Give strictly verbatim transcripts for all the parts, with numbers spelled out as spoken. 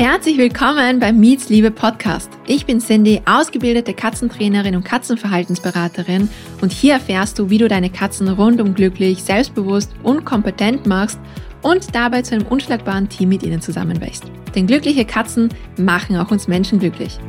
Herzlich willkommen beim Meets Liebe Podcast. Ich bin Cindy, ausgebildete Katzentrainerin und Katzenverhaltensberaterin und hier erfährst du, wie du deine Katzen rundum glücklich, selbstbewusst und kompetent machst und dabei zu einem unschlagbaren Team mit ihnen zusammenwächst. Denn glückliche Katzen machen auch uns Menschen glücklich.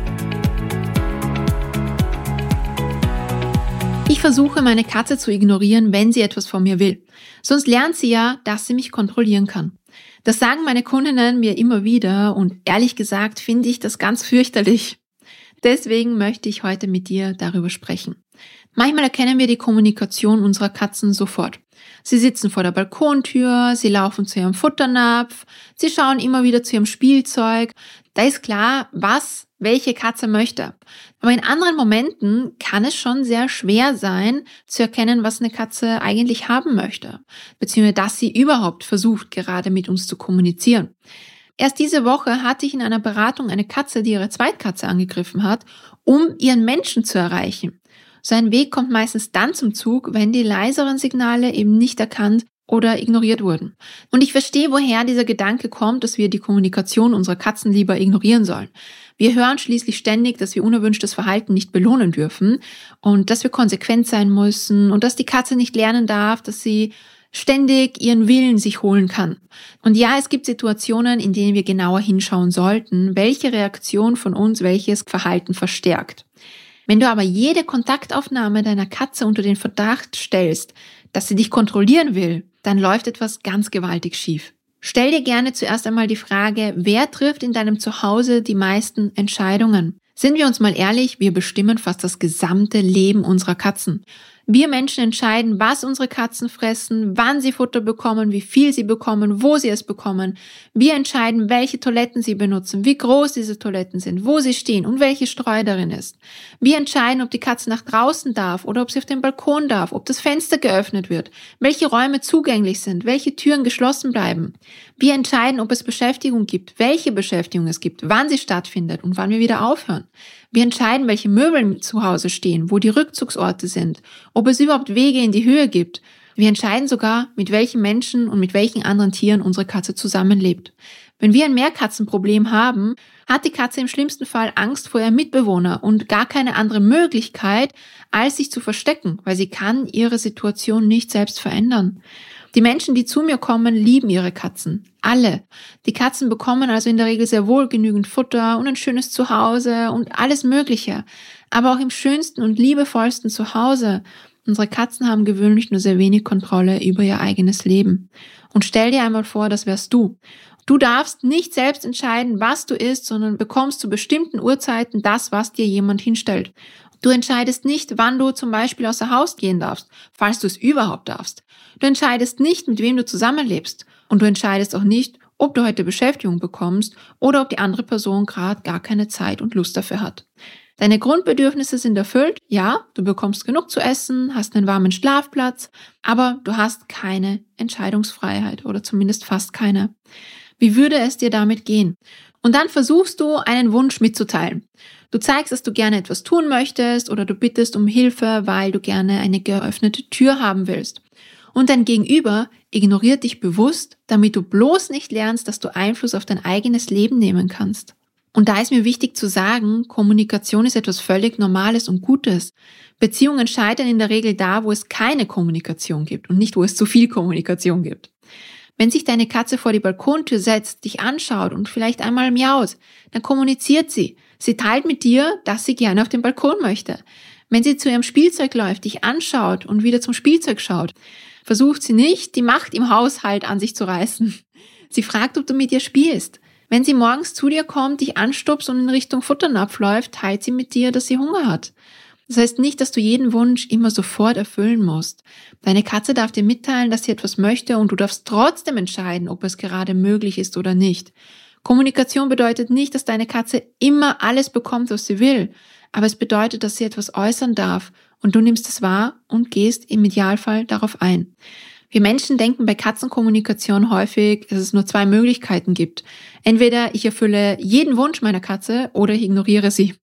Ich versuche, meine Katze zu ignorieren, wenn sie etwas von mir will. Sonst lernt sie ja, dass sie mich kontrollieren kann. Das sagen meine Kundinnen mir immer wieder und ehrlich gesagt finde ich das ganz fürchterlich. Deswegen möchte ich heute mit dir darüber sprechen. Manchmal erkennen wir die Kommunikation unserer Katzen sofort. Sie sitzen vor der Balkontür, sie laufen zu ihrem Futternapf, sie schauen immer wieder zu ihrem Spielzeug. Da ist klar, was welche Katze möchte. Aber in anderen Momenten kann es schon sehr schwer sein, zu erkennen, was eine Katze eigentlich haben möchte, beziehungsweise dass sie überhaupt versucht, gerade mit uns zu kommunizieren. Erst diese Woche hatte ich in einer Beratung eine Katze, die ihre Zweitkatze angegriffen hat, um ihren Menschen zu erreichen. So ein Weg kommt meistens dann zum Zug, wenn die leiseren Signale eben nicht erkannt oder ignoriert wurden. Und ich verstehe, woher dieser Gedanke kommt, dass wir die Kommunikation unserer Katzen lieber ignorieren sollen. Wir hören schließlich ständig, dass wir unerwünschtes Verhalten nicht belohnen dürfen und dass wir konsequent sein müssen und dass die Katze nicht lernen darf, dass sie ständig ihren Willen sich holen kann. Und ja, es gibt Situationen, in denen wir genauer hinschauen sollten, welche Reaktion von uns welches Verhalten verstärkt. Wenn du aber jede Kontaktaufnahme deiner Katze unter den Verdacht stellst, dass sie dich kontrollieren will, dann läuft etwas ganz gewaltig schief. Stell dir gerne zuerst einmal die Frage, wer trifft in deinem Zuhause die meisten Entscheidungen? Sind wir uns mal ehrlich, wir bestimmen fast das gesamte Leben unserer Katzen. Wir Menschen entscheiden, was unsere Katzen fressen, wann sie Futter bekommen, wie viel sie bekommen, wo sie es bekommen. Wir entscheiden, welche Toiletten sie benutzen, wie groß diese Toiletten sind, wo sie stehen und welche Streu darin ist. Wir entscheiden, ob die Katze nach draußen darf oder ob sie auf den Balkon darf, ob das Fenster geöffnet wird, welche Räume zugänglich sind, welche Türen geschlossen bleiben. Wir entscheiden, ob es Beschäftigung gibt, welche Beschäftigung es gibt, wann sie stattfindet und wann wir wieder aufhören. Wir entscheiden, welche Möbel zu Hause stehen, wo die Rückzugsorte sind, ob es überhaupt Wege in die Höhe gibt. Wir entscheiden sogar, mit welchen Menschen und mit welchen anderen Tieren unsere Katze zusammenlebt. Wenn wir ein Mehrkatzenproblem haben, hat die Katze im schlimmsten Fall Angst vor ihrem Mitbewohner und gar keine andere Möglichkeit, als sich zu verstecken, weil sie kann ihre Situation nicht selbst verändern. Die Menschen, die zu mir kommen, lieben ihre Katzen. Alle. Die Katzen bekommen also in der Regel sehr wohl genügend Futter und ein schönes Zuhause und alles Mögliche. Aber auch im schönsten und liebevollsten Zuhause. Unsere Katzen haben gewöhnlich nur sehr wenig Kontrolle über ihr eigenes Leben. Und stell dir einmal vor, das wärst du. Du darfst nicht selbst entscheiden, was du isst, sondern bekommst zu bestimmten Uhrzeiten das, was dir jemand hinstellt. Du entscheidest nicht, wann du zum Beispiel außer Haus gehen darfst, falls du es überhaupt darfst. Du entscheidest nicht, mit wem du zusammenlebst. Und du entscheidest auch nicht, ob du heute Beschäftigung bekommst oder ob die andere Person gerade gar keine Zeit und Lust dafür hat. Deine Grundbedürfnisse sind erfüllt, ja, du bekommst genug zu essen, hast einen warmen Schlafplatz, aber du hast keine Entscheidungsfreiheit oder zumindest fast keine. Wie würde es dir damit gehen? Und dann versuchst du, einen Wunsch mitzuteilen. Du zeigst, dass du gerne etwas tun möchtest oder du bittest um Hilfe, weil du gerne eine geöffnete Tür haben willst. Und dein Gegenüber ignoriert dich bewusst, damit du bloß nicht lernst, dass du Einfluss auf dein eigenes Leben nehmen kannst. Und da ist mir wichtig zu sagen, Kommunikation ist etwas völlig Normales und Gutes. Beziehungen scheitern in der Regel da, wo es keine Kommunikation gibt und nicht, wo es zu viel Kommunikation gibt. Wenn sich deine Katze vor die Balkontür setzt, dich anschaut und vielleicht einmal miaut, dann kommuniziert sie. Sie teilt mit dir, dass sie gerne auf den Balkon möchte. Wenn sie zu ihrem Spielzeug läuft, dich anschaut und wieder zum Spielzeug schaut, versucht sie nicht, die Macht im Haushalt an sich zu reißen. Sie fragt, ob du mit ihr spielst. Wenn sie morgens zu dir kommt, dich anstupst und in Richtung Futternapf läuft, teilt sie mit dir, dass sie Hunger hat. Das heißt nicht, dass du jeden Wunsch immer sofort erfüllen musst. Deine Katze darf dir mitteilen, dass sie etwas möchte und du darfst trotzdem entscheiden, ob es gerade möglich ist oder nicht. Kommunikation bedeutet nicht, dass deine Katze immer alles bekommt, was sie will, aber es bedeutet, dass sie etwas äußern darf und du nimmst es wahr und gehst im Idealfall darauf ein. Wir Menschen denken bei Katzenkommunikation häufig, dass es nur zwei Möglichkeiten gibt. Entweder ich erfülle jeden Wunsch meiner Katze oder ich ignoriere sie.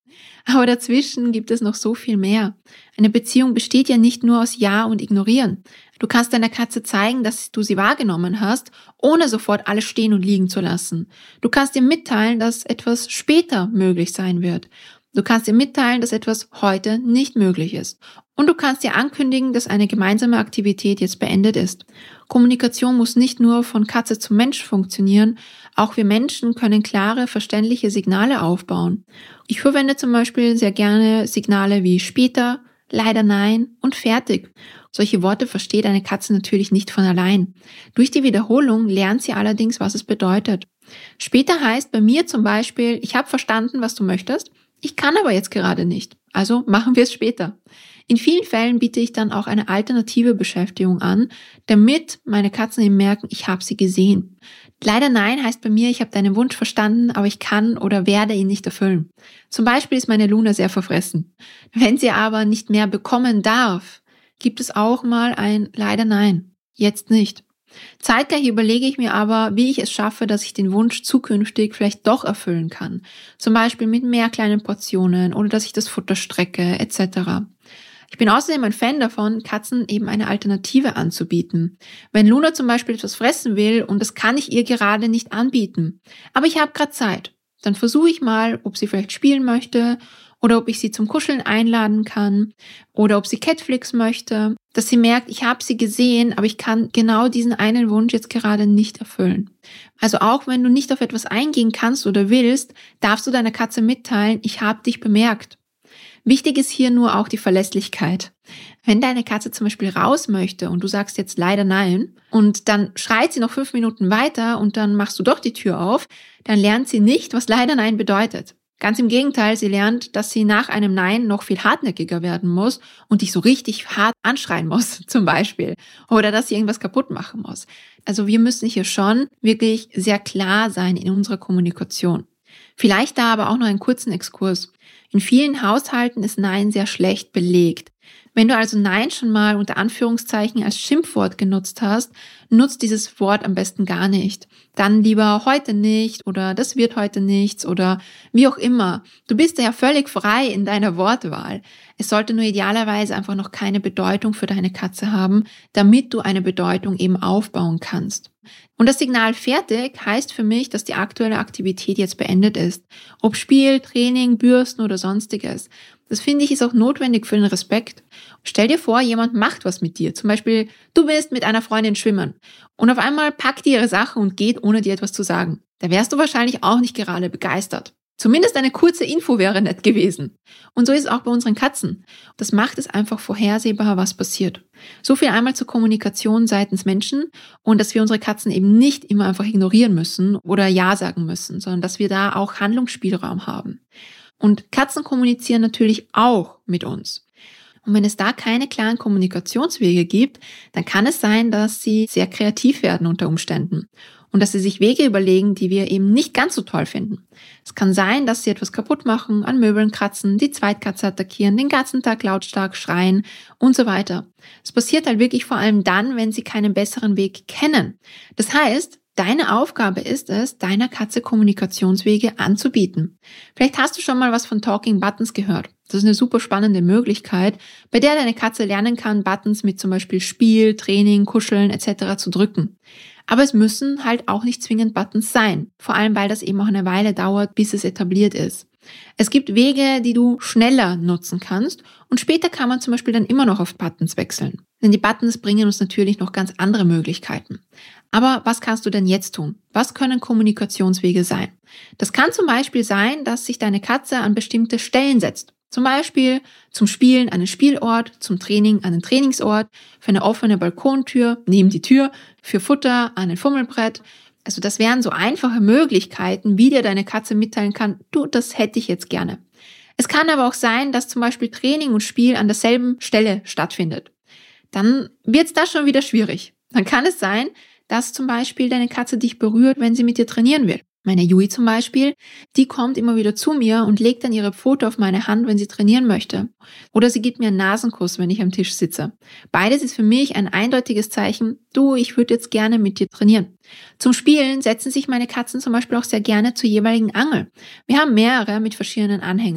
Aber dazwischen gibt es noch so viel mehr. Eine Beziehung besteht ja nicht nur aus Ja und Ignorieren. Du kannst deiner Katze zeigen, dass du sie wahrgenommen hast, ohne sofort alles stehen und liegen zu lassen. Du kannst ihr mitteilen, dass etwas später möglich sein wird. Du kannst ihr mitteilen, dass etwas heute nicht möglich ist. Und du kannst ihr ankündigen, dass eine gemeinsame Aktivität jetzt beendet ist. Kommunikation muss nicht nur von Katze zu Mensch funktionieren, auch wir Menschen können klare, verständliche Signale aufbauen. Ich verwende zum Beispiel sehr gerne Signale wie später, leider nein und fertig. Solche Worte versteht eine Katze natürlich nicht von allein. Durch die Wiederholung lernt sie allerdings, was es bedeutet. Später heißt bei mir zum Beispiel, ich habe verstanden, was du möchtest, ich kann aber jetzt gerade nicht, also machen wir es später. In vielen Fällen biete ich dann auch eine alternative Beschäftigung an, damit meine Katzen eben merken, ich habe sie gesehen. Leider nein heißt bei mir, ich habe deinen Wunsch verstanden, aber ich kann oder werde ihn nicht erfüllen. Zum Beispiel ist meine Luna sehr verfressen. Wenn sie aber nicht mehr bekommen darf, gibt es auch mal ein leider nein, jetzt nicht. Zeitgleich überlege ich mir aber, wie ich es schaffe, dass ich den Wunsch zukünftig vielleicht doch erfüllen kann. Zum Beispiel mit mehr kleinen Portionen oder dass ich das Futter strecke et cetera. Ich bin außerdem ein Fan davon, Katzen eben eine Alternative anzubieten. Wenn Luna zum Beispiel etwas fressen will und das kann ich ihr gerade nicht anbieten, aber ich habe gerade Zeit, dann versuche ich mal, ob sie vielleicht spielen möchte oder ob ich sie zum Kuscheln einladen kann oder ob sie Catflix möchte, dass sie merkt, ich habe sie gesehen, aber ich kann genau diesen einen Wunsch jetzt gerade nicht erfüllen. Also auch wenn du nicht auf etwas eingehen kannst oder willst, darfst du deiner Katze mitteilen, ich habe dich bemerkt. Wichtig ist hier nur auch die Verlässlichkeit. Wenn deine Katze zum Beispiel raus möchte und du sagst jetzt leider nein und dann schreit sie noch fünf Minuten weiter und dann machst du doch die Tür auf, dann lernt sie nicht, was leider nein bedeutet. Ganz im Gegenteil, sie lernt, dass sie nach einem Nein noch viel hartnäckiger werden muss und dich so richtig hart anschreien muss, zum Beispiel. Oder dass sie irgendwas kaputt machen muss. Also wir müssen hier schon wirklich sehr klar sein in unserer Kommunikation. Vielleicht da aber auch noch einen kurzen Exkurs. In vielen Haushalten ist Nein sehr schlecht belegt. Wenn du also Nein schon mal unter Anführungszeichen als Schimpfwort genutzt hast, nutzt dieses Wort am besten gar nicht. Dann lieber heute nicht oder das wird heute nichts oder wie auch immer. Du bist ja völlig frei in deiner Wortwahl. Es sollte nur idealerweise einfach noch keine Bedeutung für deine Katze haben, damit du eine Bedeutung eben aufbauen kannst. Und das Signal fertig heißt für mich, dass die aktuelle Aktivität jetzt beendet ist. Ob Spiel, Training, Bürsten oder sonstiges. Das finde ich ist auch notwendig für den Respekt. Stell dir vor, jemand macht was mit dir. Zum Beispiel, du bist mit einer Freundin schwimmen und auf einmal packt die ihre Sache und geht, ohne dir etwas zu sagen. Da wärst du wahrscheinlich auch nicht gerade begeistert. Zumindest eine kurze Info wäre nett gewesen. Und so ist es auch bei unseren Katzen. Das macht es einfach vorhersehbar, was passiert. So viel einmal zur Kommunikation seitens Menschen und dass wir unsere Katzen eben nicht immer einfach ignorieren müssen oder Ja sagen müssen, sondern dass wir da auch Handlungsspielraum haben. Und Katzen kommunizieren natürlich auch mit uns. Und wenn es da keine klaren Kommunikationswege gibt, dann kann es sein, dass sie sehr kreativ werden unter Umständen und dass sie sich Wege überlegen, die wir eben nicht ganz so toll finden. Es kann sein, dass sie etwas kaputt machen, an Möbeln kratzen, die Zweitkatze attackieren, den ganzen Tag lautstark schreien und so weiter. Es passiert halt wirklich vor allem dann, wenn sie keinen besseren Weg kennen. Das heißt, deine Aufgabe ist es, deiner Katze Kommunikationswege anzubieten. Vielleicht hast du schon mal was von Talking Buttons gehört. Das ist eine super spannende Möglichkeit, bei der deine Katze lernen kann, Buttons mit zum Beispiel Spiel, Training, Kuscheln et cetera zu drücken. Aber es müssen halt auch nicht zwingend Buttons sein, vor allem weil das eben auch eine Weile dauert, bis es etabliert ist. Es gibt Wege, die du schneller nutzen kannst und später kann man zum Beispiel dann immer noch auf Buttons wechseln. Denn die Buttons bringen uns natürlich noch ganz andere Möglichkeiten. Aber was kannst du denn jetzt tun? Was können Kommunikationswege sein? Das kann zum Beispiel sein, dass sich deine Katze an bestimmte Stellen setzt. Zum Beispiel zum Spielen einen Spielort, zum Training einen Trainingsort, für eine offene Balkontür neben die Tür, für Futter an ein Fummelbrett. Also das wären so einfache Möglichkeiten, wie dir deine Katze mitteilen kann, du, das hätte ich jetzt gerne. Es kann aber auch sein, dass zum Beispiel Training und Spiel an derselben Stelle stattfindet. Dann wird's da schon wieder schwierig. Dann kann es sein, dass zum Beispiel deine Katze dich berührt, wenn sie mit dir trainieren will. Meine Yui zum Beispiel, die kommt immer wieder zu mir und legt dann ihre Pfote auf meine Hand, wenn sie trainieren möchte. Oder sie gibt mir einen Nasenkuss, wenn ich am Tisch sitze. Beides ist für mich ein eindeutiges Zeichen, du, ich würde jetzt gerne mit dir trainieren. Zum Spielen setzen sich meine Katzen zum Beispiel auch sehr gerne zur jeweiligen Angel. Wir haben mehrere mit verschiedenen Anhängern.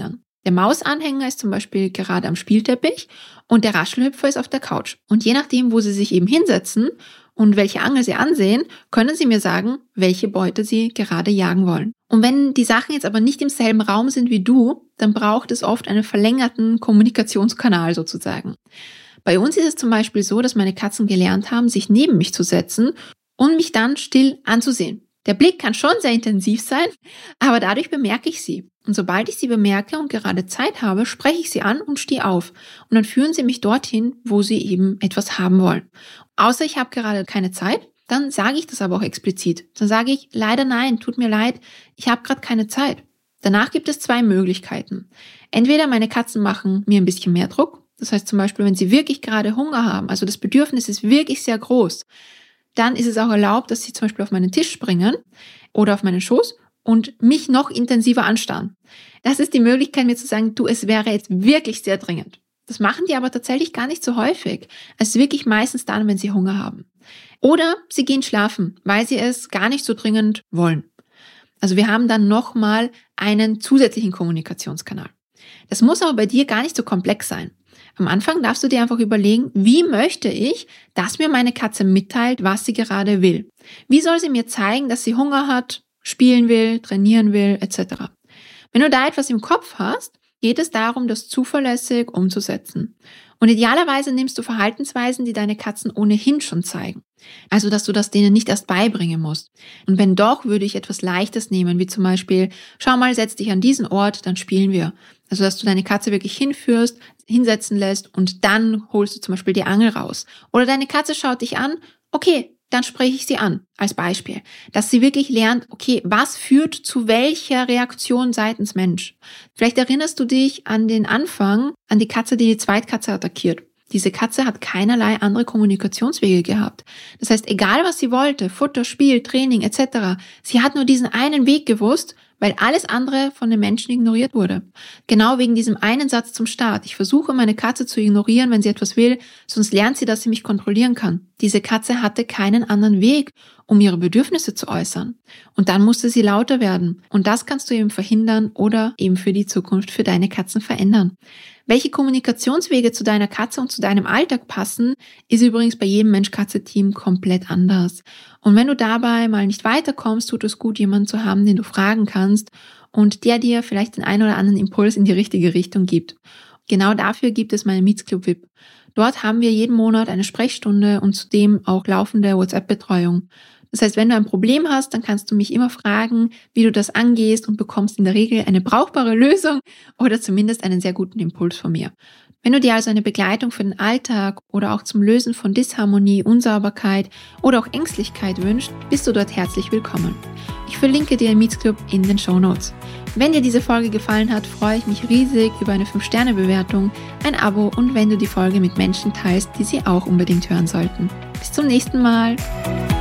Der Mausanhänger ist zum Beispiel gerade am Spielteppich und der Raschelhüpfer ist auf der Couch. Und je nachdem, wo sie sich eben hinsetzen und welche Angel sie ansehen, können sie mir sagen, welche Beute sie gerade jagen wollen. Und wenn die Sachen jetzt aber nicht im selben Raum sind wie du, dann braucht es oft einen verlängerten Kommunikationskanal sozusagen. Bei uns ist es zum Beispiel so, dass meine Katzen gelernt haben, sich neben mich zu setzen und mich dann still anzusehen. Der Blick kann schon sehr intensiv sein, aber dadurch bemerke ich sie. Und sobald ich sie bemerke und gerade Zeit habe, spreche ich sie an und stehe auf. Und dann führen sie mich dorthin, wo sie eben etwas haben wollen. Außer ich habe gerade keine Zeit, dann sage ich das aber auch explizit. Dann sage ich, leider nein, tut mir leid, ich habe gerade keine Zeit. Danach gibt es zwei Möglichkeiten. Entweder meine Katzen machen mir ein bisschen mehr Druck. Das heißt zum Beispiel, wenn sie wirklich gerade Hunger haben, also das Bedürfnis ist wirklich sehr groß, dann ist es auch erlaubt, dass sie zum Beispiel auf meinen Tisch springen oder auf meinen Schoß und mich noch intensiver anstarren. Das ist die Möglichkeit, mir zu sagen, du, es wäre jetzt wirklich sehr dringend. Das machen die aber tatsächlich gar nicht so häufig. Es ist wirklich meistens dann, wenn sie Hunger haben. Oder sie gehen schlafen, weil sie es gar nicht so dringend wollen. Also wir haben dann nochmal einen zusätzlichen Kommunikationskanal. Das muss aber bei dir gar nicht so komplex sein. Am Anfang darfst du dir einfach überlegen, wie möchte ich, dass mir meine Katze mitteilt, was sie gerade will. Wie soll sie mir zeigen, dass sie Hunger hat, spielen will, trainieren will, et cetera. Wenn du da etwas im Kopf hast, geht es darum, das zuverlässig umzusetzen. Und idealerweise nimmst du Verhaltensweisen, die deine Katzen ohnehin schon zeigen. Also, dass du das denen nicht erst beibringen musst. Und wenn doch, würde ich etwas Leichtes nehmen, wie zum Beispiel, schau mal, setz dich an diesen Ort, dann spielen wir. Also, dass du deine Katze wirklich hinführst, hinsetzen lässt und dann holst du zum Beispiel die Angel raus. Oder deine Katze schaut dich an, okay, dann spreche ich sie an, als Beispiel. Dass sie wirklich lernt, okay, was führt zu welcher Reaktion seitens Mensch? Vielleicht erinnerst du dich an den Anfang, an die Katze, die die Zweitkatze attackiert. Diese Katze hat keinerlei andere Kommunikationswege gehabt. Das heißt, egal was sie wollte, Futter, Spiel, Training et cetera, sie hat nur diesen einen Weg gewusst, weil alles andere von den Menschen ignoriert wurde. Genau wegen diesem einen Satz zum Start. Ich versuche, meine Katze zu ignorieren, wenn sie etwas will, sonst lernt sie, dass sie mich kontrollieren kann. Diese Katze hatte keinen anderen Weg, um ihre Bedürfnisse zu äußern. Und dann musste sie lauter werden. Und das kannst du eben verhindern oder eben für die Zukunft für deine Katzen verändern. Welche Kommunikationswege zu deiner Katze und zu deinem Alltag passen, ist übrigens bei jedem Mensch-Katze-Team komplett anders. Und wenn du dabei mal nicht weiterkommst, tut es gut, jemanden zu haben, den du fragen kannst und der dir vielleicht den einen oder anderen Impuls in die richtige Richtung gibt. Genau dafür gibt es meine Mietsclub V I P. Dort haben wir jeden Monat eine Sprechstunde und zudem auch laufende WhatsApp-Betreuung. Das heißt, wenn du ein Problem hast, dann kannst du mich immer fragen, wie du das angehst und bekommst in der Regel eine brauchbare Lösung oder zumindest einen sehr guten Impuls von mir. Wenn du dir also eine Begleitung für den Alltag oder auch zum Lösen von Disharmonie, Unsauberkeit oder auch Ängstlichkeit wünschst, bist du dort herzlich willkommen. Ich verlinke dir den Mietsclub in den Shownotes. Wenn dir diese Folge gefallen hat, freue ich mich riesig über eine fünf Sterne Bewertung, ein Abo und wenn du die Folge mit Menschen teilst, die sie auch unbedingt hören sollten. Bis zum nächsten Mal!